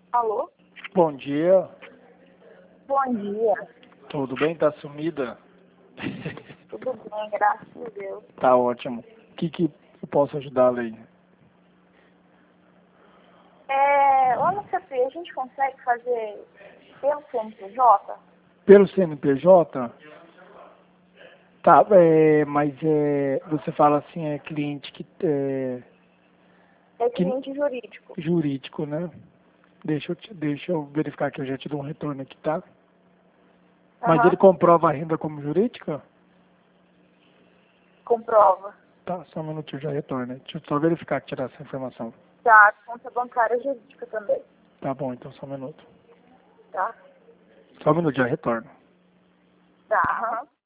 Alô? Bom dia. Bom dia. Tudo bem? Tá sumida? Tudo bem, graças a Deus. Tá ótimo. O que eu posso ajudá-la aí? Lá no CP a gente consegue fazer pelo CNPJ? Pelo CNPJ? Tá, mas você fala assim, é cliente É que cliente jurídico. jurídico, né? Deixa eu verificar que eu já te dou um retorno aqui, tá? Mas ele Aham. comprova a renda como jurídica? Comprova. Tá, só um minutinho, já retorno. Deixa eu só verificar, tirar essa informação. Tá, conta bancária jurídica também. Tá bom, então só um minuto. Tá? Só um minuto, já retorno. Tá, aham.